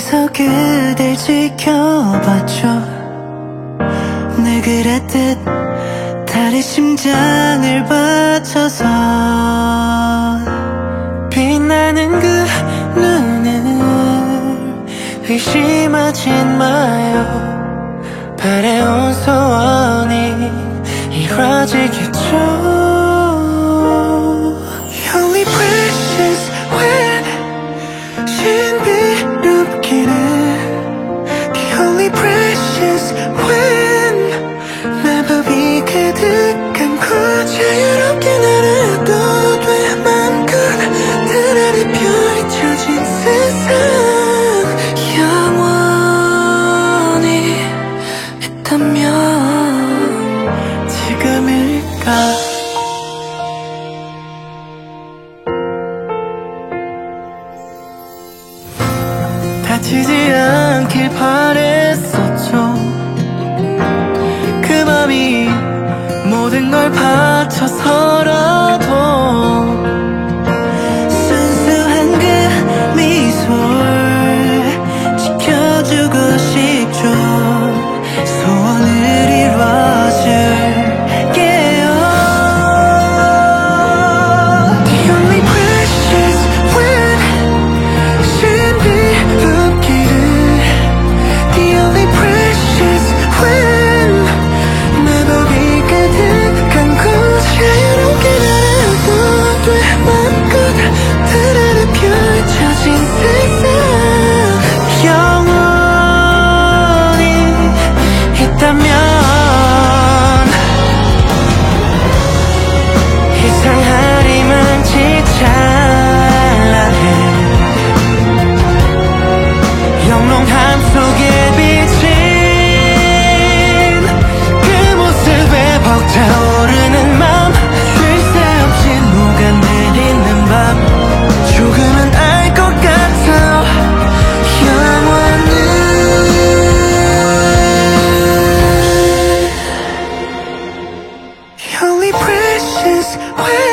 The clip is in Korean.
멀리서 그댈 지켜봤죠. 늘 그랬듯 달의 심장을 바쳐서 빛나는 그 눈을 의심하지 마요. 바래온 소원이 이루어지겠죠. You're only precious when 신비롭기는 You're only precious when 마법이 가득한 곳 자유롭게 날아도 돼. 맘껏 하늘에 펼쳐진 세상 영원히 있다면 지금일까. 다치지 않길 바랬었죠. 그 맘이 모든 걸 바쳐서라도 순수한 그 미소를 지켜주고 싶죠. 소원을 이뤄줄게요. The only precious when 신비롭기를 The only precious when 마법이 가득한 곳 자유롭게 날아도 돼. 맘껏 하늘에 펼쳐진 세상 영원히 있다면 이상하리만치 찬란해 영롱함 속에 비친 그 모습에 벅차오르는 맘 쉴 새 없이 녹아내리는 밤 조금은 알 것 같아 영원히 You're only precious when